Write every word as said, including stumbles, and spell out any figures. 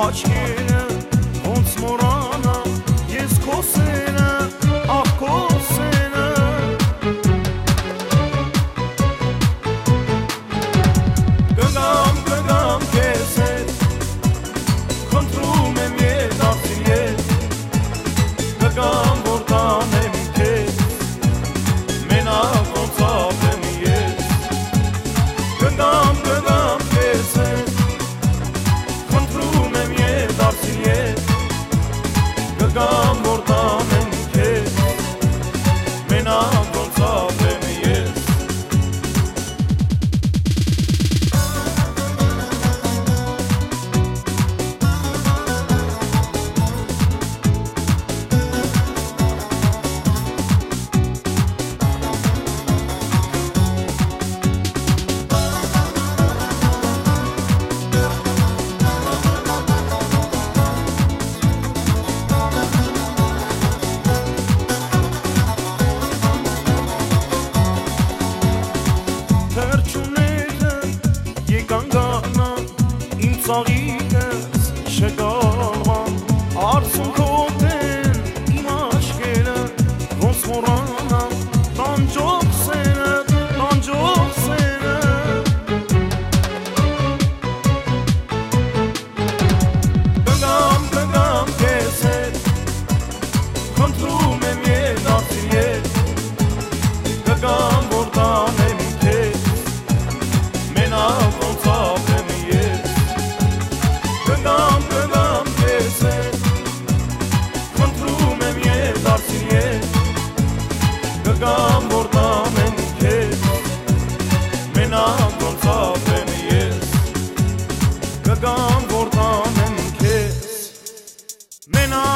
աչքերը ոնց մոռանա ես քո սերը, ախ քո սերը Կգամ, կգամ քեզ հետ Խնդրում եմ ետ արցի ետ Կգամ որ տանեմ քեզ Մենակ ոնց ապրեմ ես Կգամ, կգամ քեզ հետ Խնդրում եմ ետ արցի ետ Կգամ որ տանեմ քեզ Մենակ ոնց ապրեմ ես Թրջունները եկան գանան իմ ծաղիկս չգալման Արցունքով են իմ աշկերը ոնց մոռանամ տանջող սերը, տանջող սերը Կգամ, կգամ քեզ հետ Խնդրում եմ ետ արցի ետ Կգամ որ տանեմ քեզ Մենակ ոնց ապրեմ ես Կգամ, կգամ քեզ հետ Խնդրում եմ ետ արցի ետ Կգամ որ տանեմ քեզ Մենակ ոնց ապրեմ ես Կգամ որ տանեմ քեզ Մենակ